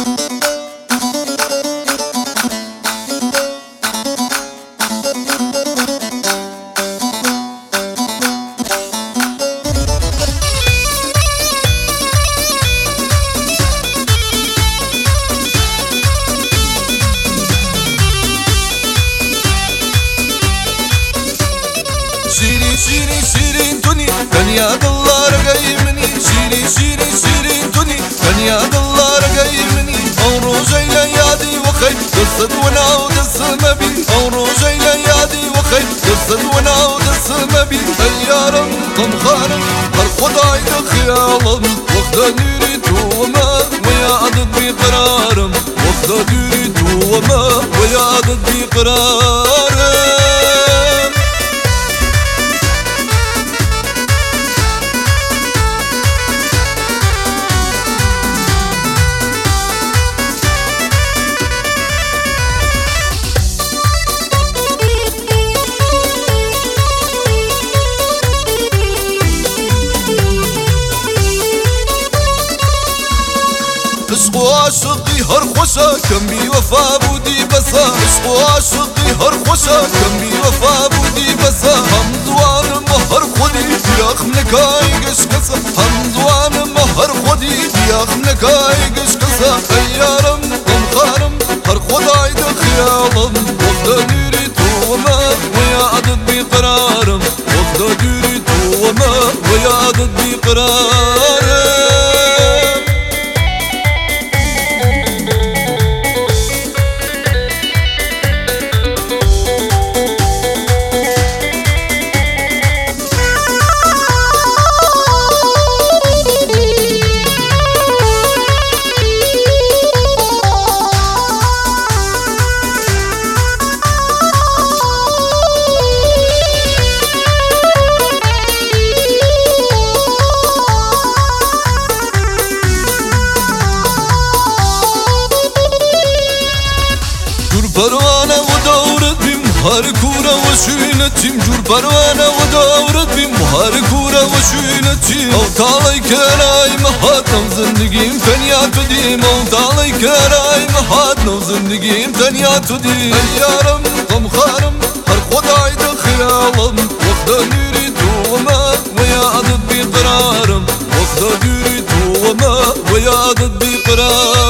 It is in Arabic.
شيرين شيرين شيرين دني دنيا الله رقي مني شيرين شيرين شيرين دني دنيا الله رقي مني روجي ليادي وخي قصد ونا ودس مبي روجي ليادي وخي قصد ونا ودس مبي اليارم طمخانم هالخداي دخيالم وخدا ديري توما ويا عدد بقرارم وخدا ديري توما ويا عدد بقرارم عشق وعاشقي هر خوشا كم بي وفا بودي بسا عشق وعاشقي هر خوشا كم بي وفا بودي بسا هم دوان مهر خودي ياخ منكاي قش قصا هم دوان مهر خودي ياخ منكاي قش قصا ايارم طمخارم هر خداي دخيالم وخدا ديري توما ويا عدد بقرارم وخدا ديري توما ويا عدد بقرارم پروانه ودورت بیم هر کوره و شوینتیم جور پروانه ودورت بیم هر کوره و شوینتیم او تالی کرای مهات نو زندگیم تنیا تو دیم او تالی کرای مهات نو زندگیم تنیا تو دیم یارم غمخارم هر خدای دخیالم وخدا دیری توما ویا عدد بقرارم وخدا دیری توما ویا عدد بقرارم